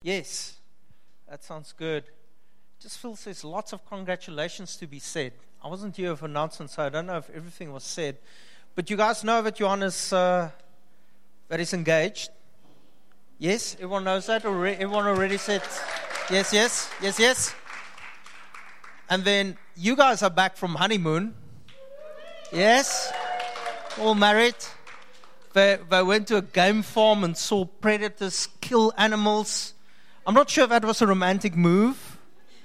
Yes, that sounds good. Just feels there's lots of congratulations to be said. I wasn't here for announcements, so I don't know if everything was said. But you guys know that Johannes that is engaged. Yes, everyone knows that already. Everyone already said yes. And then you guys are back from honeymoon. Yes, all married. They went to a game farm and saw predators kill animals. I'm not sure if that was a romantic move,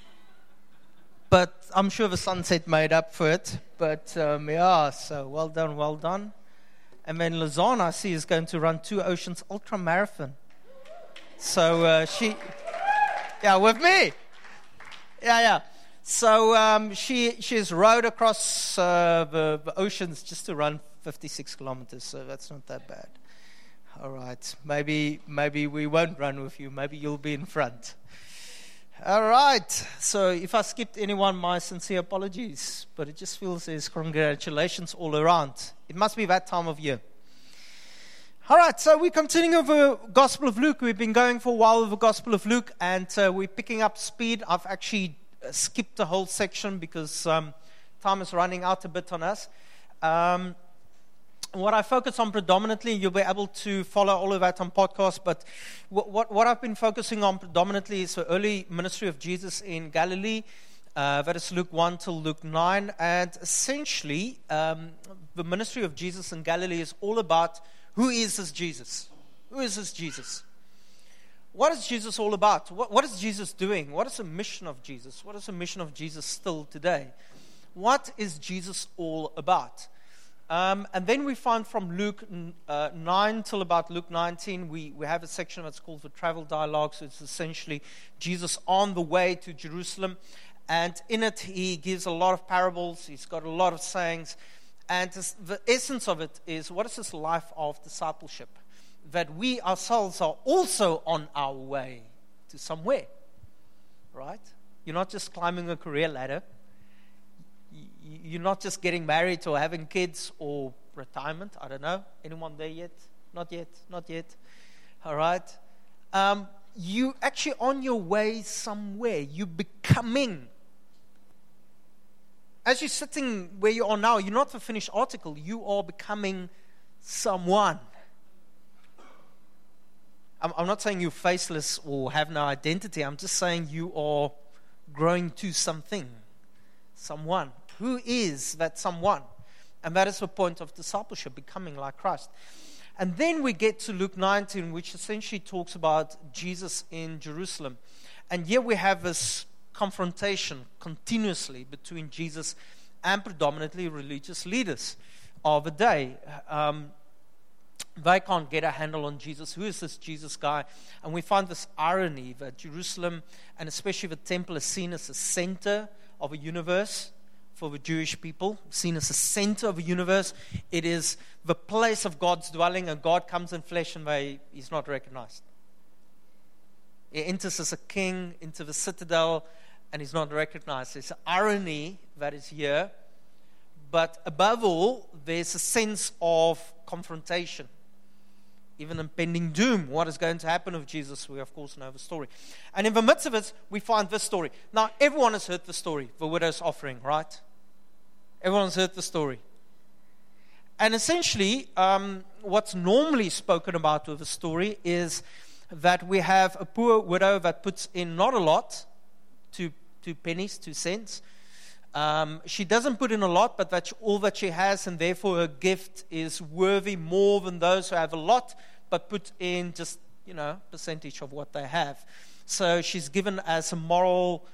but I'm sure the sunset made up for it. But so well done. And then Lizanne, I see, is going to run 2 Oceans Ultra Marathon. So with me. Yeah. So she's rowed across the oceans just to run 56 kilometers. So that's not that bad. All right, maybe we won't run with you. Maybe you'll be in front. All right. So if I skipped anyone, my sincere apologies. But it just feels there's congratulations all around. It must be that time of year. All right. So we're continuing with the Gospel of Luke. We've been going for a while with the Gospel of Luke, and we're picking up speed. I've actually skipped the whole section because time is running out a bit on us. What I focus on predominantly, you'll be able to follow all of that on podcast, but what I've been focusing on predominantly is the early ministry of Jesus in Galilee. That is Luke 1 till Luke 9. And essentially, the ministry of Jesus in Galilee is all about who is this Jesus? Who is this Jesus? What is Jesus all about? What is Jesus doing? What is the mission of Jesus? What is the mission of Jesus still today? What is Jesus all about? And then we find from Luke 9 till about Luke 19, we have a section that's called the travel dialogue. So it's essentially Jesus on the way to Jerusalem. And in it, he gives a lot of parables. He's got a lot of sayings. And the essence of it is, what is this life of discipleship? That we ourselves are also on our way to somewhere. Right? You're not just climbing a career ladder. You're not just getting married or having kids or retirement. I don't know. Anyone there yet? Not yet. All right. You actually on your way somewhere. You're becoming. As you're sitting where you are now, you're not the finished article. You are becoming someone. I'm not saying you're faceless or have no identity. I'm just saying you are growing to something. Someone. Who is that someone? And that is the point of discipleship, becoming like Christ. And then we get to Luke 19, which essentially talks about Jesus in Jerusalem. And here we have this confrontation continuously between Jesus and predominantly religious leaders of the day. They can't get a handle on Jesus. Who is this Jesus guy? And we find this irony that Jerusalem, and especially the temple, is seen as the center of a universe. For the Jewish people, seen as the center of the universe. It is the place of God's dwelling, and God comes in flesh and he's not recognized. He enters as a king into the citadel and he's not recognized. There's an irony that is here, but above all, there's a sense of confrontation. Even impending doom. What is going to happen with Jesus? We, of course, know the story. And in the midst of it, we find this story. Now, everyone has heard the story, the widow's offering, right? Everyone's heard the story. And essentially, what's normally spoken about with the story is that we have a poor widow that puts in not a lot, 2 pennies, 2 cents. She doesn't put in a lot, but that's all that she has, and therefore her gift is worthy more than those who have a lot, but put in just, percentage of what they have. So she's given as a moral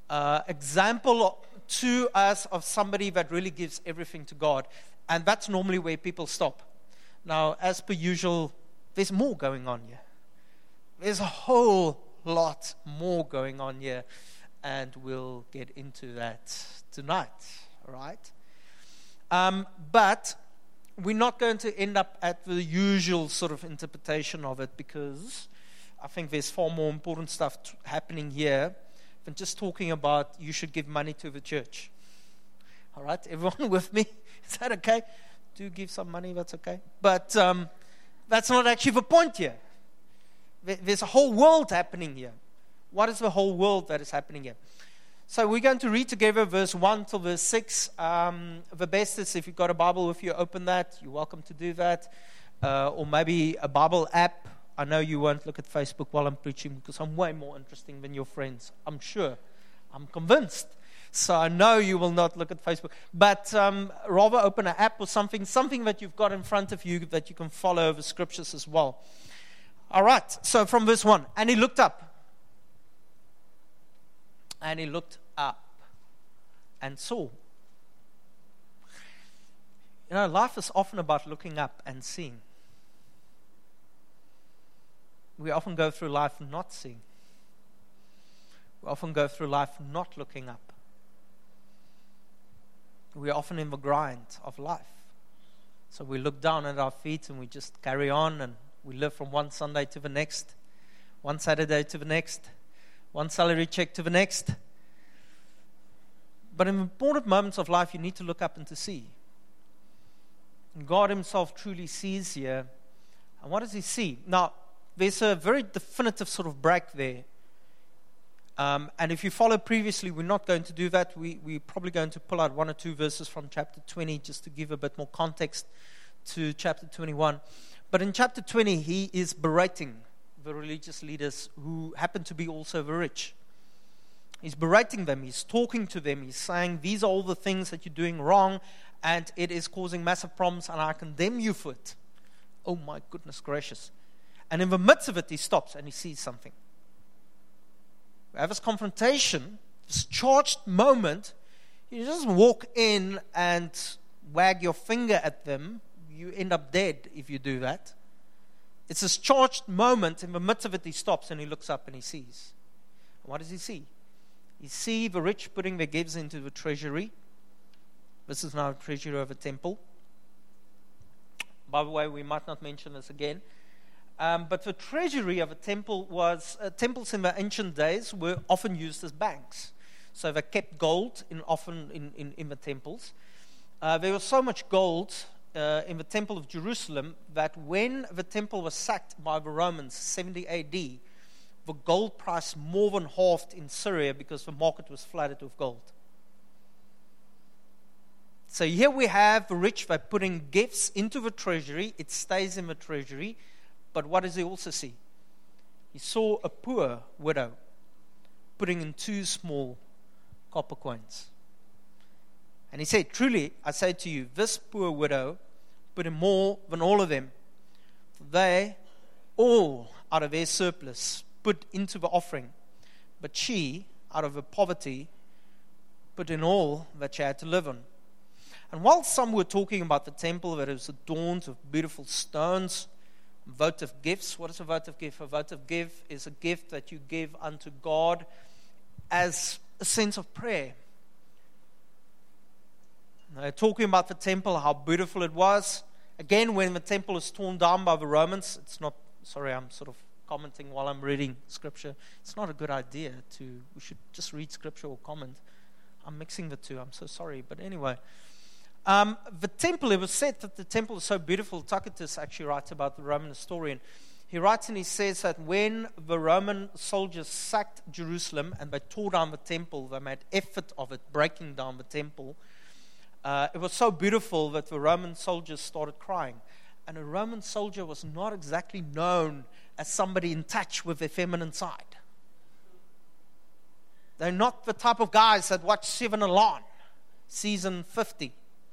example to us of somebody that really gives everything to God. And that's normally where people stop. Now, as per usual, there's more going on here. There's a whole lot more going on here. And we'll get into that tonight, all right? But we're not going to end up at the usual sort of interpretation of it, because I think there's far more important stuff happening here than just talking about you should give money to the church. All right, everyone with me? Is that okay? Do give some money, that's okay. But that's not actually the point here. There's a whole world happening here. What is the whole world that is happening here? So we're going to read together verse 1 till verse 6. The best is if you've got a Bible with you, open that. You're welcome to do that. Or maybe a Bible app. I know you won't look at Facebook while I'm preaching because I'm way more interesting than your friends. I'm sure. I'm convinced. So I know you will not look at Facebook. But rather open an app or something that you've got in front of you that you can follow the scriptures as well. All right. So from verse 1. And he looked up. And he looked up and saw. You know, life is often about looking up and seeing. We often go through life not seeing. We often go through life not looking up. We're often in the grind of life. So we look down at our feet and we just carry on and we live from one Sunday to the next, one Saturday to the next, one salary check to the next. But in important moments of life, you need to look up and to see. And God himself truly sees here. And what does he see? Now, there's a very definitive sort of break there. And if you followed previously, we're not going to do that. We're probably going to pull out 1 or 2 verses from chapter 20 just to give a bit more context to chapter 21. But in chapter 20, he is berating the religious leaders who happen to be also the rich. He's berating them. He's talking to them. He's saying, these are all the things that you're doing wrong, and it is causing massive problems, and I condemn you for it. Oh my goodness gracious. And in the midst of it, he stops and he sees something. We have this confrontation, this charged moment. You just walk in and wag your finger at them. You end up dead if you do that. It's this charged moment. In the midst of it, he stops and he looks up and he sees. And what does he see? He sees the rich putting their gifts into the treasury. This is now a treasury of a temple. By the way, we might not mention this again. But the treasury of a temple was, temples in the ancient days were often used as banks. So they kept gold often in the temples. There was so much gold in the temple of Jerusalem that when the temple was sacked by the Romans, 70 AD, the gold price more than halved in Syria because the market was flooded with gold. So here we have the rich, they're putting gifts into the treasury. It stays in the treasury. But what does he also see? He saw a poor widow putting in 2 small copper coins. And he said, truly, I say to you, this poor widow put in more than all of them. They all, out of their surplus, put into the offering. But she, out of her poverty, put in all that she had to live on. And while some were talking about the temple that is adorned with beautiful stones, votive gifts. What is a votive gift? A votive gift is a gift that you give unto God as a sense of prayer. They're talking about the temple, how beautiful it was. Again, when the temple was torn down by the Romans, it's not, sorry, I'm sort of commenting while I'm reading scripture. It's not a good idea we should just read scripture or comment. I'm mixing the two, I'm so sorry. But anyway, the temple, it was said that the temple is so beautiful. Tacitus actually writes about the Roman historian. He writes and he says that when the Roman soldiers sacked Jerusalem and they tore down the temple, they made effort of it, breaking down the temple. It was so beautiful that the Roman soldiers started crying. And a Roman soldier was not exactly known as somebody in touch with their feminine side. They're not the type of guys that watch 7 Alarm, season 50.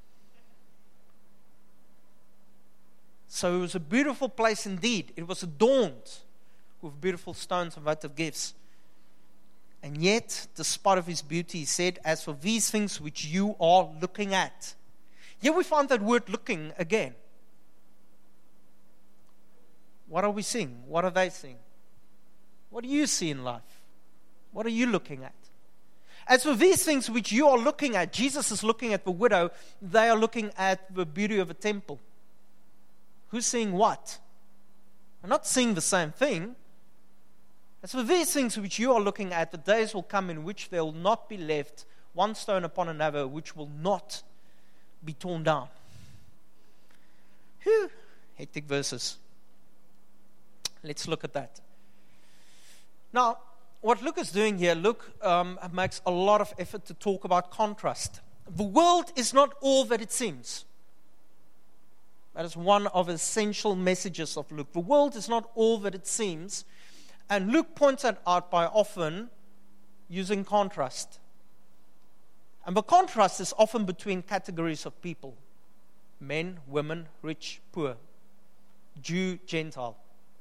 So it was a beautiful place indeed. It was adorned with beautiful stones and votive gifts. And yet, despite of his beauty, he said, as for these things which you are looking at. Here we find that word looking again. What are we seeing? What are they seeing? What do you see in life? What are you looking at? As for these things which you are looking at, Jesus is looking at the widow. They are looking at the beauty of a temple. Who's seeing what? They're not seeing the same thing. As for these things which you are looking at, the days will come in which there will not be left one stone upon another, which will not be torn down. Whew. Hectic verses. Let's look at that. Now, what Luke is doing here, Luke makes a lot of effort to talk about contrast. The world is not all that it seems. That is one of the essential messages of Luke. The world is not all that it seems. And Luke points that out by often using contrast. And the contrast is often between categories of people. Men, women, rich, poor. Jew, Gentile.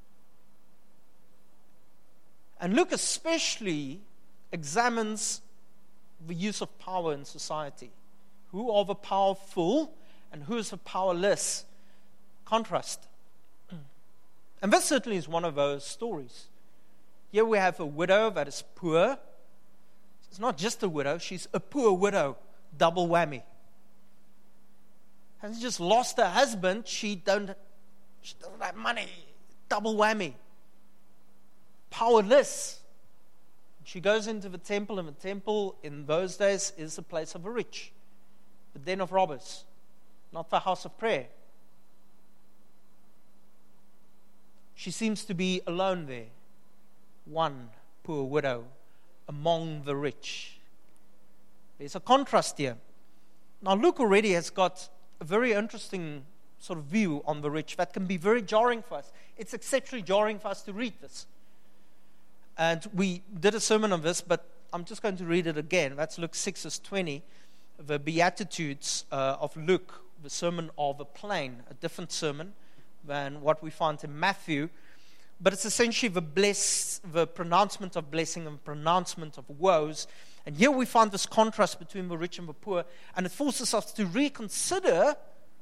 And Luke especially examines the use of power in society. Who are the powerful and who is the powerless? Contrast. And this certainly is one of those stories. Here we have a widow that is poor. She's not just a widow, she's a poor widow. Double whammy. Hasn't just lost her husband, she doesn't have money. Double whammy. Powerless. She goes into the temple, and the temple in those days is the place of the rich, the den of robbers, not the house of prayer. She seems to be alone there, one poor widow among the rich. There's a contrast here. Now, Luke already has got a very interesting sort of view on the rich that can be very jarring for us. It's exceptionally jarring for us to read this. And we did a sermon on this, but I'm just going to read it again. That's Luke 6, verse 20, the Beatitudes of Luke, the Sermon of the Plain, a different sermon than what we find in Matthew. But it's essentially the pronouncement of blessing and pronouncement of woes. And here we find this contrast between the rich and the poor, and it forces us to reconsider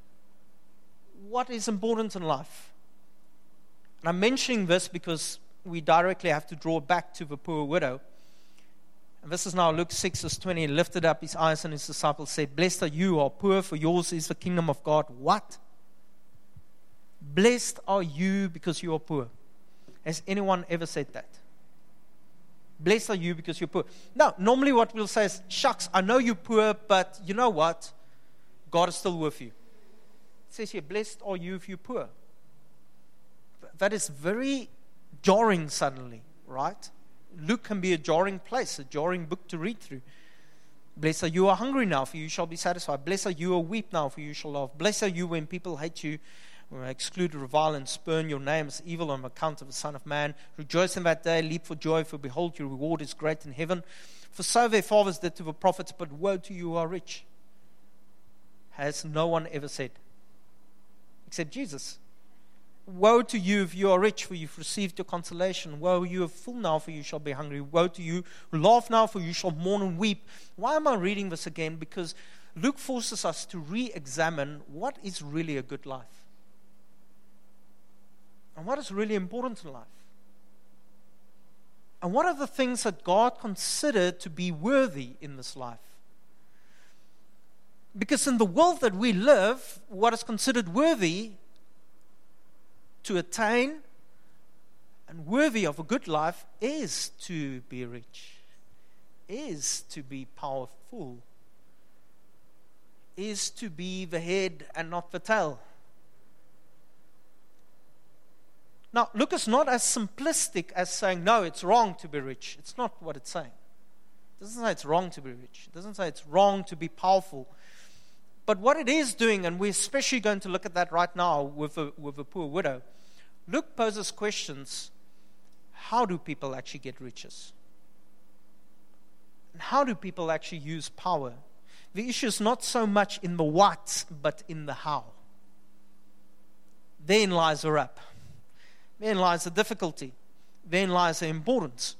what is important in life. And I'm mentioning this because we directly have to draw back to the poor widow. And this is now Luke 6, verse 20. He lifted up his eyes and his disciples said, "Blessed are you who are poor, for yours is the kingdom of God." What? Blessed are you because you are poor. Has anyone ever said that? Blessed are you because you're poor. Now, normally what we'll say is, shucks, I know you're poor, but you know what? God is still with you. It says here, blessed are you if you're poor. That is very jarring suddenly, right? Luke can be a jarring place, a jarring book to read through. Blessed are you who are hungry now, for you shall be satisfied. Blessed are you who weep now, for you shall laugh. Blessed are you when people hate you, exclude, revile, and spurn your name as evil on account of the Son of Man. Rejoice in that day, leap for joy, for behold, your reward is great in heaven. For so their fathers did to the prophets, but woe to you who are rich. Has no one ever said, except Jesus. Woe to you if you are rich, for you've received your consolation. Woe, you are full now, for you shall be hungry. Woe to you who laugh now, for you shall mourn and weep. Why am I reading this again? Because Luke forces us to re-examine what is really a good life. And what is really important in life. And what are the things that God considered to be worthy in this life? Because in the world that we live, what is considered worthy to attain and worthy of a good life is to be rich, is to be powerful, is to be the head and not the tail. Now, Luke is not as simplistic as saying, no, it's wrong to be rich. It's not what it's saying. It doesn't say it's wrong to be rich. It doesn't say it's wrong to be powerful. But what it is doing, and we're especially going to look at that right now with a poor widow, Luke poses questions. How do people actually get riches? And how do people actually use power? The issue is not so much in the what, but in the how. Therein lies the rub. Therein lies the difficulty. Therein lies the importance.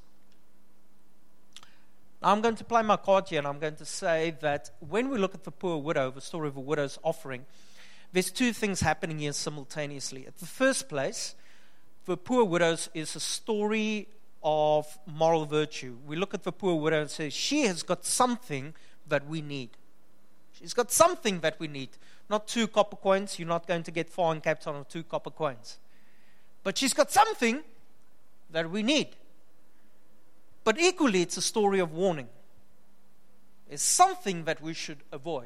Now, I'm going to play my card here, and I'm going to say that when we look at the poor widow, the story of a widow's offering, there's two things happening here simultaneously. At the first place, the poor widows is a story of moral virtue. We look at the poor widow and say, she has got something that we need. She's got something that we need. Not 2 copper coins. You're not going to get far in Cape Town with 2 copper coins. But she's got something that we need. But equally, it's a story of warning. It's something that we should avoid.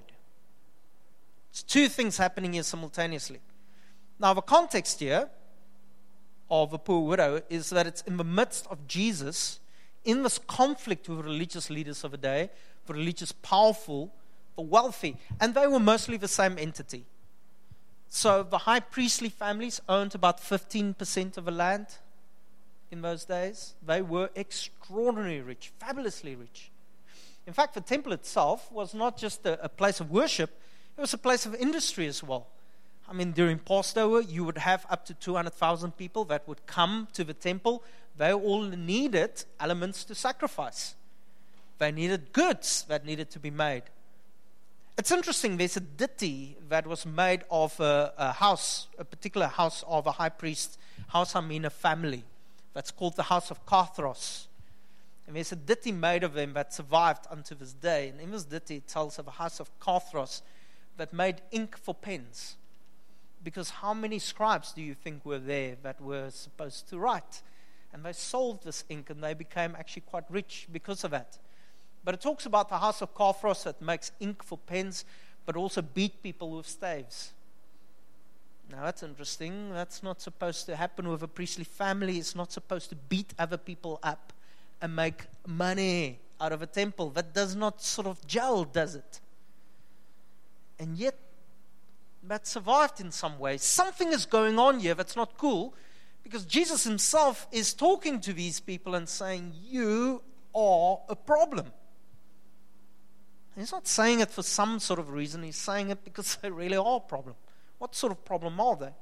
It's two things happening here simultaneously. Now, the context here of a poor widow is that it's in the midst of Jesus, in this conflict with religious leaders of the day, the religious powerful, the wealthy, and they were mostly the same entity. So the high priestly families owned about 15% of the land in those days. They were extraordinarily rich, fabulously rich. In fact, the temple itself was not just a place of worship, it was a place of industry as well. I mean, during Passover, you would have up to 200,000 people that would come to the temple. They all needed elements to sacrifice. They needed goods that needed to be made. It's interesting, there's a ditty that was made of a house, a particular house of a high priest, house I mean a family, that's called the house of Carthros. And there's a ditty made of them that survived unto this day. And in this ditty it tells of a house of Carthros that made ink for pens. Because how many scribes do you think were there that were supposed to write? And they sold this ink and they became actually quite rich because of that. But it talks about the house of Carthros that makes ink for pens, but also beat people with staves. Now that's interesting. That's not supposed to happen with a priestly family. It's not supposed to beat other people up and make money out of a temple. That does not sort of gel, does it? And yet, that survived in some way. Something is going on here that's not cool, because Jesus himself is talking to these people and saying, you are a problem. And he's not saying it for some sort of reason. He's saying it because they really are a problem. What sort of problem are they?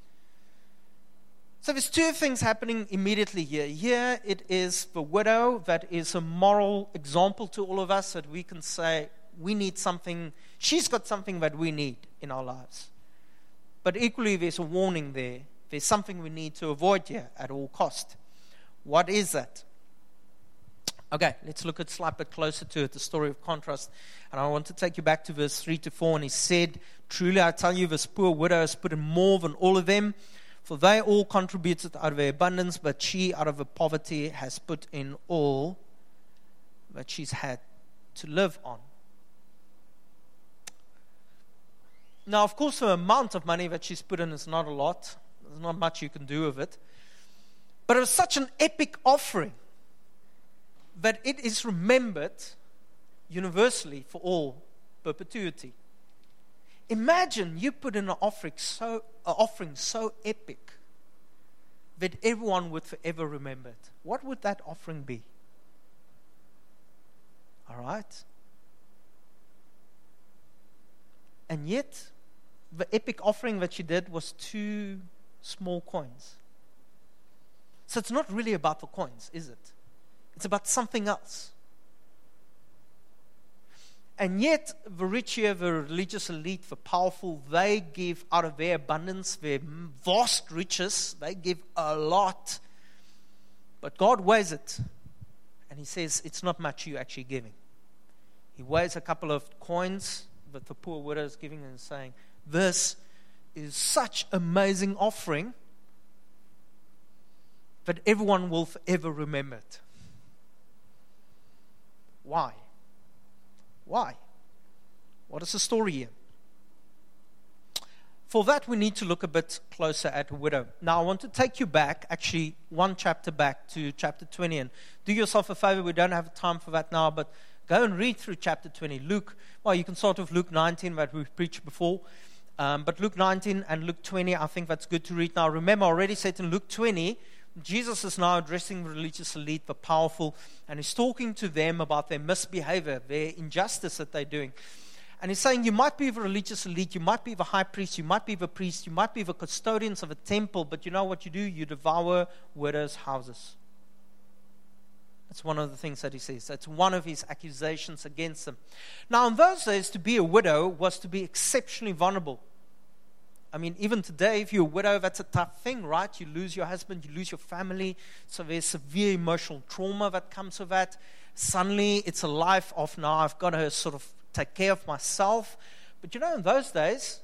So there's two things happening immediately here. Here it is the widow that is a moral example to all of us, that we can say, we need something, she's got something that we need in our lives. But equally, there's a warning there. There's something we need to avoid here at all cost. What is that? Okay, let's look at a slight bit closer to it, the story of contrast. And I want to take you back to verse 3 to 4. And he said, truly I tell you, this poor widow has put in more than all of them, for they all contributed out of their abundance, but she out of her poverty has put in all that she's had to live on. Now, of course, the amount of money that she's put in is not a lot. There's not much you can do with it. But it was such an epic offering that it is remembered universally for all perpetuity. Imagine you put in an offering so epic that everyone would forever remember it. What would that offering be? All right? And yet, the epic offering that she did was 2 small coins. So it's not really about the coins, is it? It's about something else. And yet, the rich here, the religious elite, the powerful, they give out of their abundance, their vast riches, they give a lot. But God weighs it. And he says, it's not much you're actually giving. He weighs a couple of coins that the poor widow is giving and saying, this is such amazing offering that everyone will forever remember it. Why? Why? What is the story here? For that, we need to look a bit closer at a widow. Now, I want to take you back, actually, one chapter back to chapter 20. And do yourself a favor, we don't have time for that now, but go and read through chapter 20. Luke, well, you can start with Luke 19 that we've preached before. But Luke 19 and Luke 20, I think that's good to read. Now, remember, I already said in Luke 20, Jesus is now addressing the religious elite, the powerful, and he's talking to them about their misbehavior, their injustice that they're doing. And he's saying, you might be the religious elite, you might be the high priest, you might be the priest, you might be the custodians of a temple, but you know what you do? You devour widows' houses. That's one of the things that he says. That's one of his accusations against them. Now, in those days, to be a widow was to be exceptionally vulnerable. I mean, even today, if you're a widow, that's a tough thing, right? You lose your husband, you lose your family, so there's severe emotional trauma that comes with that. Suddenly, it's a life of, now I've got to sort of take care of myself. But you know, in those days,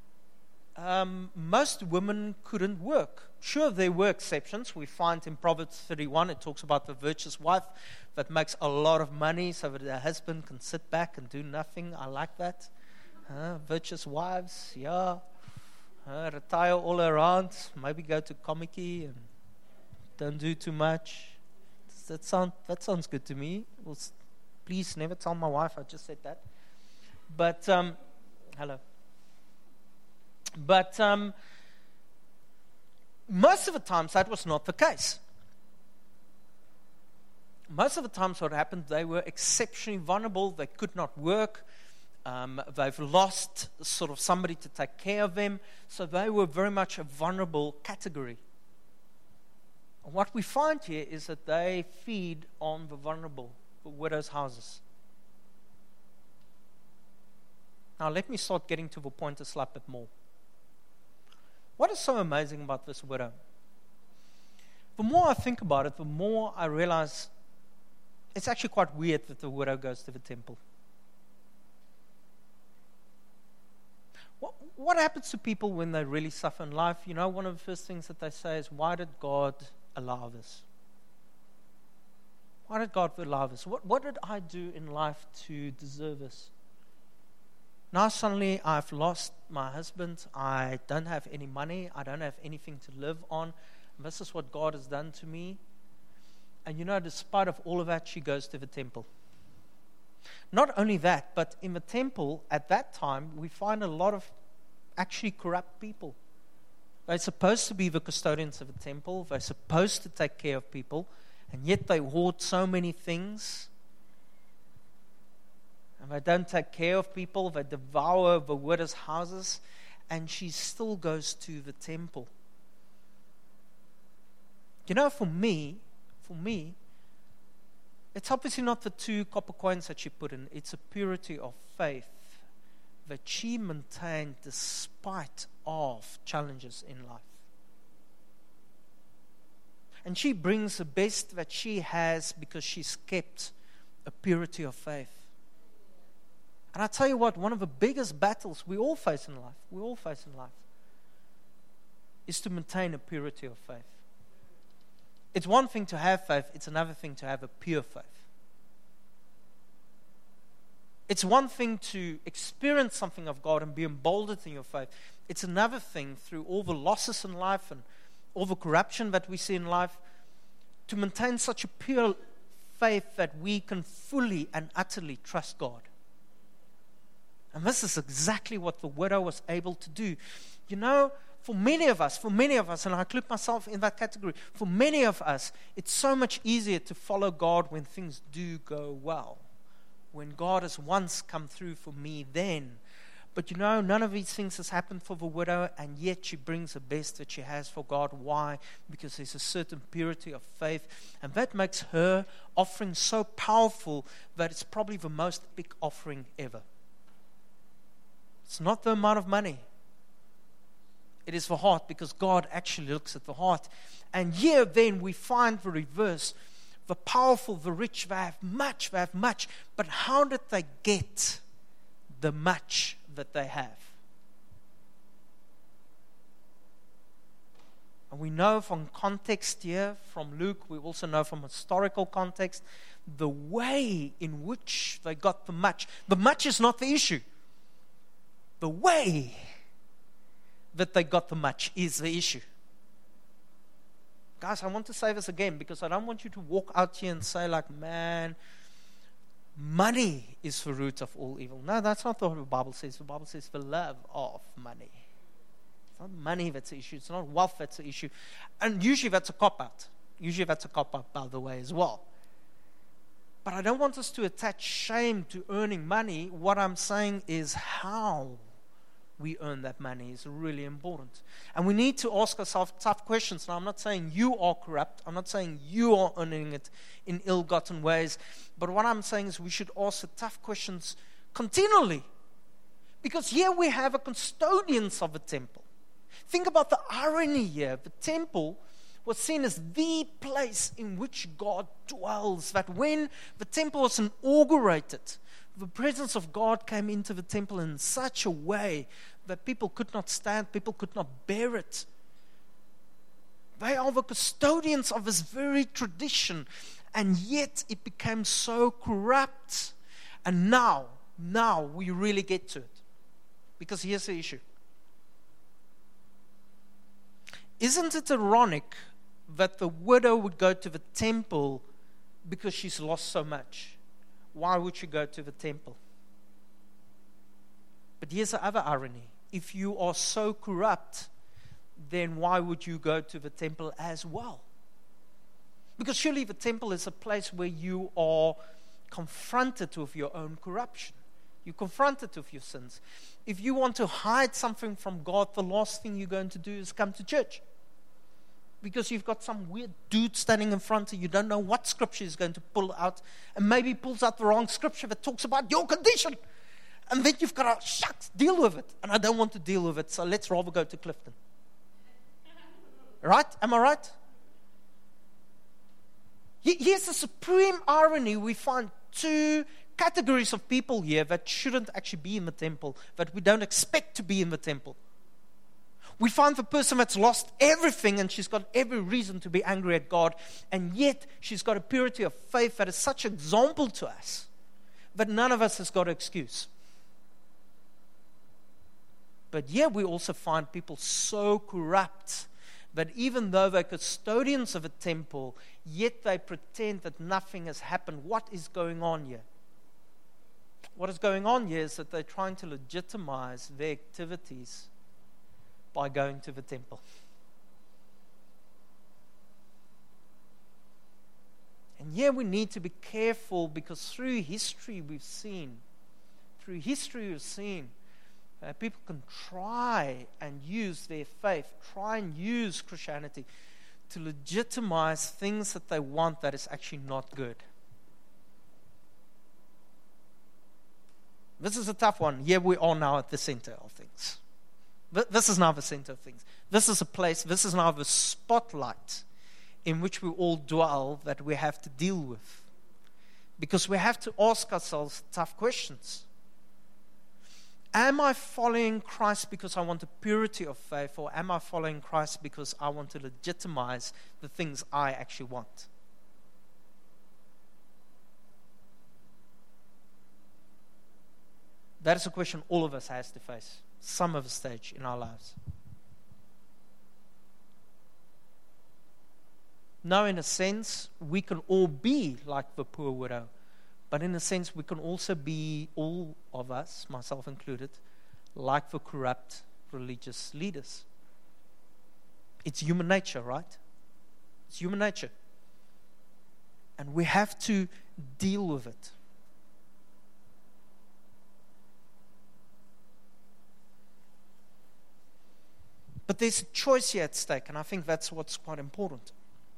most women couldn't work. Sure, there were exceptions. We find in Proverbs 31, it talks about the virtuous wife that makes a lot of money so that her husband can sit back and do nothing. I like that. Virtuous wives, yeah. Retire all around. Maybe go to Komiki and don't do too much. That sounds good to me. Well, please never tell my wife I just said that. But hello. But most of the times that was not the case. Most of the times what happened, they were exceptionally vulnerable. They could not work. They've lost sort of somebody to take care of them. So they were very much a vulnerable category. And what we find here is that they feed on the vulnerable, the widows' houses. Now let me start getting to the point a slight bit more. What is so amazing about this widow? The more I think about it, the more I realize it's actually quite weird that the widow goes to the temple. What happens to people when they really suffer in life? You know, one of the first things that they say is, why did God allow this? Why did God allow this? What did I do in life to deserve this? Now suddenly I've lost my husband. I don't have any money. I don't have anything to live on. And this is what God has done to me. And you know, despite of all of that, she goes to the temple. Not only that, but in the temple at that time, we find a lot of actually corrupt people. They're supposed to be the custodians of the temple. They're supposed to take care of people. And yet they hoard so many things. And they don't take care of people. They devour the widow's houses. And she still goes to the temple. You know, for me, it's obviously not the 2 copper coins that she put in. It's a purity of faith that she maintained despite of challenges in life. And she brings the best that she has because she's kept a purity of faith. And I tell you what, one of the biggest battles we all face in life, is to maintain a purity of faith. It's one thing to have faith, it's another thing to have a pure faith. It's one thing to experience something of God and be emboldened in your faith. It's another thing, through all the losses in life and all the corruption that we see in life, to maintain such a pure faith that we can fully and utterly trust God. And this is exactly what the widow was able to do. You know, for many of us, and I include myself in that category, for many of us, it's so much easier to follow God when things do go well. When God has once come through for me then. But you know, none of these things has happened for the widow, and yet she brings the best that she has for God. Why? Because there's a certain purity of faith, and that makes her offering so powerful that it's probably the most big offering ever. It's not the amount of money. It is the heart, because God actually looks at the heart. And here then we find the reverse. The powerful, the rich, they have much. But how did they get the much that they have? And we know from context here, from Luke, we also know from historical context, the way in which they got the much. The much is not the issue. The way that they got the much is the issue. Guys, I want to say this again because I don't want you to walk out here and say like, man, money is the root of all evil. No, that's not what the Bible says. The Bible says the love of money. It's not money that's the issue. It's not wealth that's the issue. And usually that's a cop-out. By the way, as well. But I don't want us to attach shame to earning money. What I'm saying is how we earn that money is really important. And we need to ask ourselves tough questions. Now, I'm not saying you are corrupt. I'm not saying you are earning it in ill-gotten ways. But what I'm saying is we should ask the tough questions continually. Because here we have a custodians of the temple. Think about the irony here. The temple was seen as the place in which God dwells. That when the temple was inaugurated, the presence of God came into the temple in such a way that people could not stand, people could not bear it. They are the custodians of this very tradition, and yet it became so corrupt. And now we really get to it. Because here's the issue. Isn't it ironic that the widow would go to the temple because she's lost so much? Why would she go to the temple? But here's the other irony. If you are so corrupt, then why would you go to the temple as well? Because surely the temple is a place where you are confronted with your own corruption. You're confronted with your sins. If you want to hide something from God, the last thing you're going to do is come to church. Because you've got some weird dude standing in front of you, you don't know what scripture he's going to pull out, and maybe he pulls out the wrong scripture that talks about your condition. And then you've got to, shucks, deal with it. And I don't want to deal with it, so let's rather go to Clifton. Right? Am I right? Here's the supreme irony. We find two categories of people here that shouldn't actually be in the temple, that we don't expect to be in the temple. We find the person that's lost everything and she's got every reason to be angry at God, and yet she's got a purity of faith that is such an example to us that none of us has got an excuse. But yeah, we also find people so corrupt that even though they're custodians of a temple, yet they pretend that nothing has happened. What is going on here? What is going on here is that they're trying to legitimize their activities by going to the temple. And yeah, we need to be careful, because through history we've seen people can try and use their faith, try and use Christianity to legitimize things that they want that is actually not good. This is a tough one. Here we are now at the center of things. This is now the center of things. This is a place, this is now the spotlight in which we all dwell that we have to deal with. Because we have to ask ourselves tough questions. Am I following Christ because I want a purity of faith, or am I following Christ because I want to legitimize the things I actually want? That is a question all of us has to face, some of a stage in our lives. Now, in a sense, we can all be like the poor widow. But in a sense, we can also be, all of us, myself included, like the corrupt religious leaders. It's human nature, right? It's human nature. And we have to deal with it. But there's a choice here at stake, and I think that's what's quite important.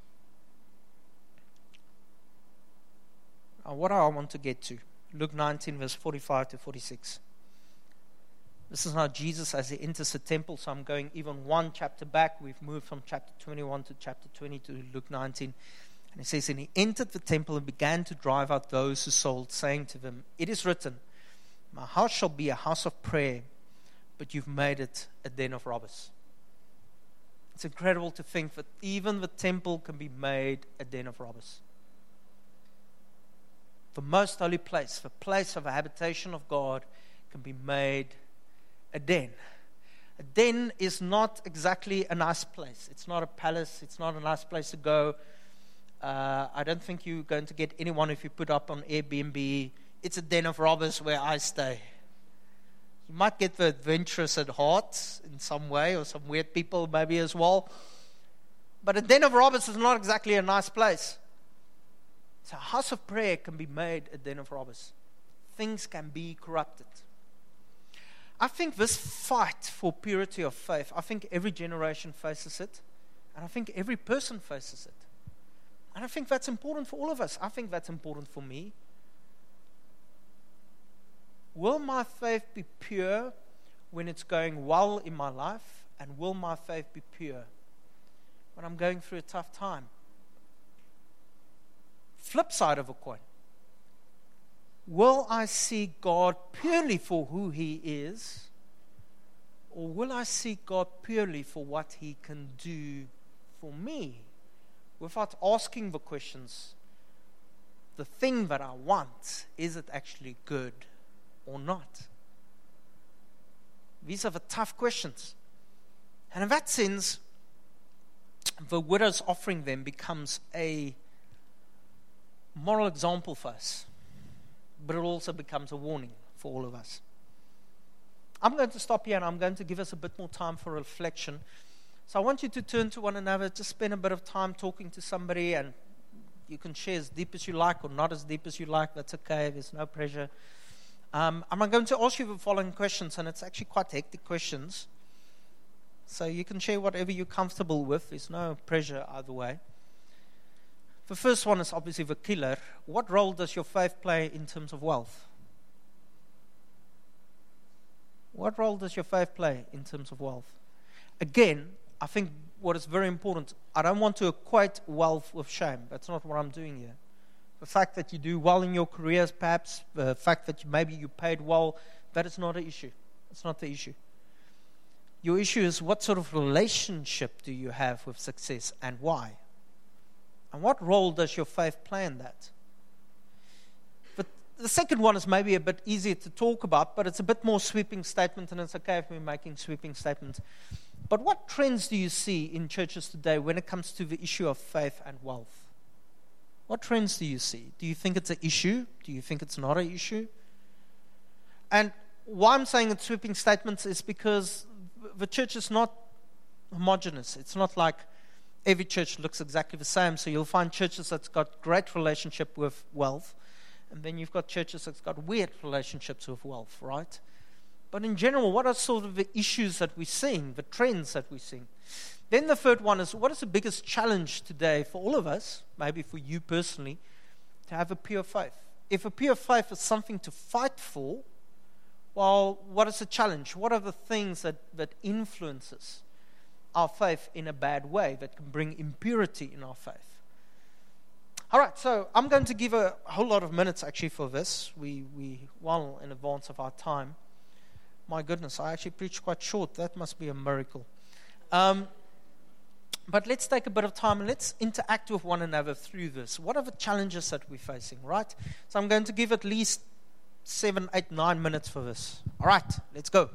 What do I want to get to? Luke 19, verse 45 to 46. This is now Jesus as he enters the temple. So I'm going even one chapter back. We've moved from chapter 21 to chapter 20 to Luke 19. And it says, and he entered the temple and began to drive out those who sold, saying to them, it is written, my house shall be a house of prayer, but you've made it a den of robbers. It's incredible to think that even the temple can be made a den of robbers. The most holy place, the place of a habitation of God, can be made a den. A den is not exactly a nice place. It's not a palace. It's not a nice place to go. I don't think you're going to get anyone if you put up on Airbnb, it's a den of robbers where I stay. You might get the adventurous at heart in some way, or some weird people maybe as well. But a den of robbers is not exactly a nice place. So a house of prayer can be made a den of robbers. Things can be corrupted. I think this fight for purity of faith, I think every generation faces it, and I think every person faces it. And I think that's important for all of us. I think that's important for me. Will my faith be pure when it's going well in my life? And will my faith be pure when I'm going through a tough time? Flip side of a coin. Will I see God purely for who He is? Or will I see God purely for what He can do for me? Without asking the questions, the thing that I want, is it actually good or not? These are the tough questions. And in that sense, the widow's offering then becomes a moral example for us, but it also becomes a warning for all of us. I'm going to stop here and I'm going to give us a bit more time for reflection. So I want you to turn to one another, just spend a bit of time talking to somebody, and you can share as deep as you like or not as deep as you like. That's okay. There's no pressure. I'm going to ask you the following questions, and it's actually quite hectic questions. So you can share whatever you're comfortable with. There's no pressure either way. The first one is obviously the killer. What role does your faith play in terms of wealth? What role does your faith play in terms of wealth? Again, I think what is very important, I don't want to equate wealth with shame. That's not what I'm doing here. The fact that you do well in your careers, perhaps, the fact that maybe you paid well, that is not an issue. It's not the issue. Your issue is, what sort of relationship do you have with success and why? And what role does your faith play in that? But the second one is maybe a bit easier to talk about, but it's a bit more sweeping statement, and it's okay if we're making sweeping statements. But what trends do you see in churches today when it comes to the issue of faith and wealth? What trends do you see? Do you think it's an issue? Do you think it's not an issue? And why I'm saying it's sweeping statements is because the church is not homogeneous. It's not like every church looks exactly the same. So you'll find churches that's got great relationship with wealth, and then you've got churches that's got weird relationships with wealth, right? But in general, what are sort of the issues that we're seeing, the trends that we're seeing? Then the third one is, what is the biggest challenge today for all of us, maybe for you personally, to have a pure faith? If a pure faith is something to fight for, well, what is the challenge? What are the things that influences our faith in a bad way, that can bring impurity in our faith? All right, so I'm going to give a whole lot of minutes actually for this. We well in advance of our time. My goodness, I actually preached quite short. That must be a miracle. But let's take a bit of time and let's interact with one another through this. What are the challenges that we're facing, right? So I'm going to give at least 7, 8, 9 minutes for this. All right, let's go.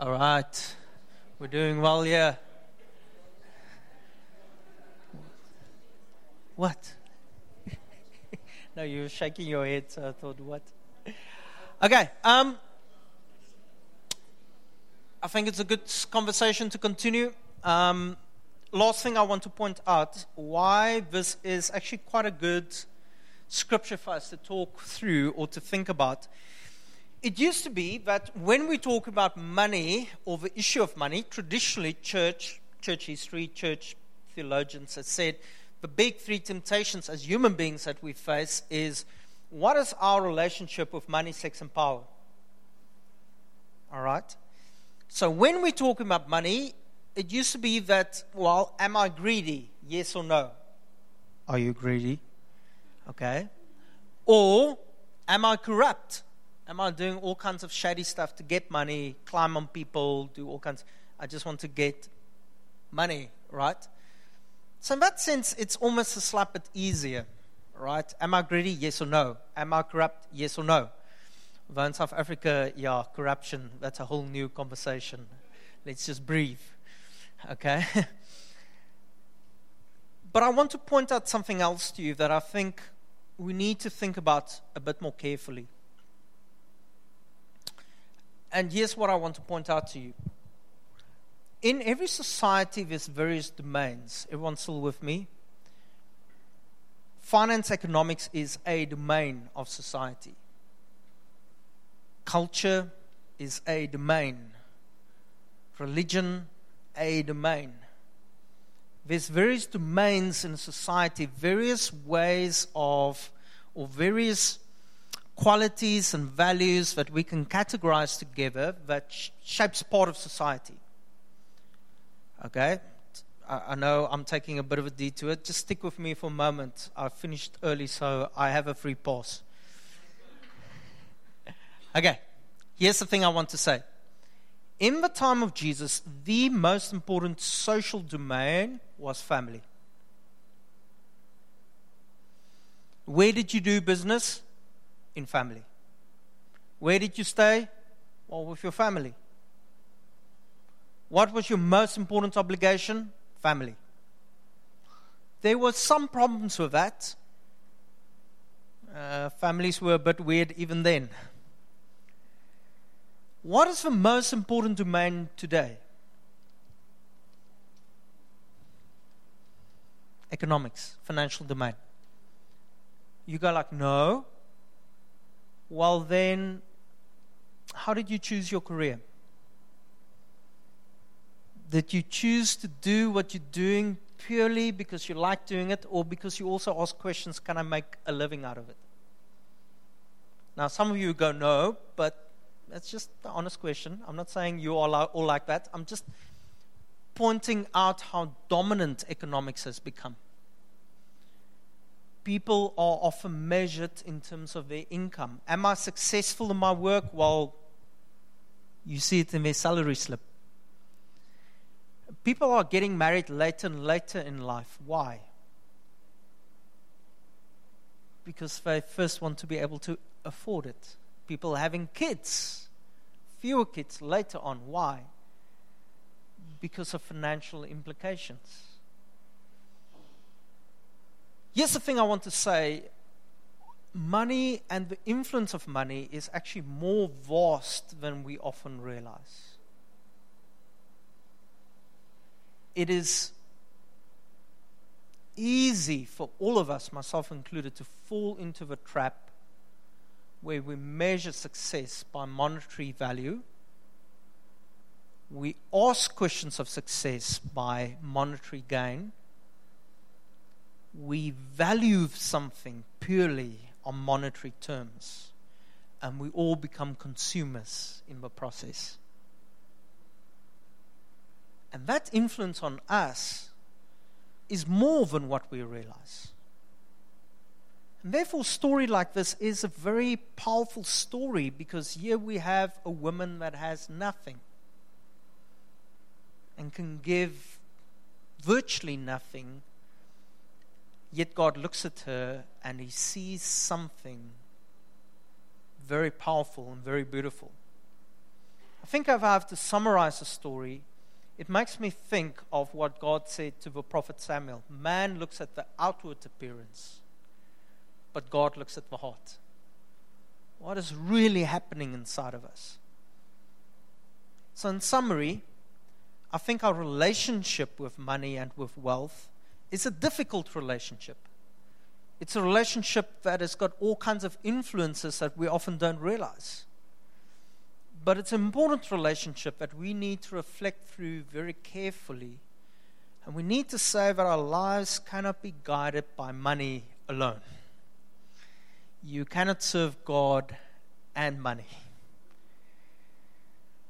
All right. We're doing well here. What? No, you were shaking your head, so I thought, what? Okay. I think it's a good conversation to continue. Last thing I want to point out, why this is actually quite a good scripture for us to talk through or to think about. It used to be that when we talk about money or the issue of money, traditionally church history, church theologians have said the big three temptations as human beings that we face is, what is our relationship with money, sex, and power? All right? So when we talk about money, it used to be that, well, am I greedy? Yes or no? Are you greedy? Okay. Or am I corrupt? Am I doing all kinds of shady stuff to get money, climb on people, do all kinds? I just want to get money, right? So in that sense, it's almost a slap it easier, right? Am I greedy? Yes or no? Am I corrupt? Yes or no? Though in South Africa, yeah, corruption, that's a whole new conversation. Let's just breathe, okay? But I want to point out something else to you that I think we need to think about a bit more carefully. And here's what I want to point out to you. In every society, there's various domains. Everyone still with me? Finance, economics is a domain of society. Culture is a domain. Religion, a domain. There's various domains in society, various ways of, or various qualities and values that we can categorize together that shapes part of society. Okay? I know I'm taking a bit of a detour. Just stick with me for a moment. I finished early, so I have a free pass. Okay. Here's the thing I want to say. In the time of Jesus, the most important social domain was family. Where did you do business? In family. Where did you stay? Well, with your family. What was your most important obligation? Family. There were some problems with that. Families were a bit weird even then. What is the most important domain today? Economics, financial domain. You go like, no. Well then, how did you choose your career? Did you choose to do what you're doing purely because you like doing it, or because you also ask questions, can I make a living out of it? Now, some of you go, no, but that's just the honest question. I'm not saying you are all like that. I'm just pointing out how dominant economics has become. People are often measured in terms of their income. Am I successful in my work? Well, you see it in their salary slip. People are getting married later and later in life. Why? Because they first want to be able to afford it. People having kids, fewer kids later on. Why? Because of financial implications. Here's the thing I want to say. Money and the influence of money is actually more vast than we often realize. It is easy for all of us, myself included, to fall into the trap where we measure success by monetary value. We ask questions of success by monetary gain. We value something purely on monetary terms. And we all become consumers in the process. And that influence on us is more than what we realize. And therefore, a story like this is a very powerful story, because here we have a woman that has nothing and can give virtually nothing, yet God looks at her and He sees something very powerful and very beautiful. I think if I have to summarize the story, it makes me think of what God said to the prophet Samuel. Man looks at the outward appearance, but God looks at the heart. What is really happening inside of us? So in summary, I think our relationship with money and with wealth is a difficult relationship. It's a relationship that has got all kinds of influences that we often don't realize. But it's an important relationship that we need to reflect through very carefully. And we need to say that our lives cannot be guided by money alone. You cannot serve God and money.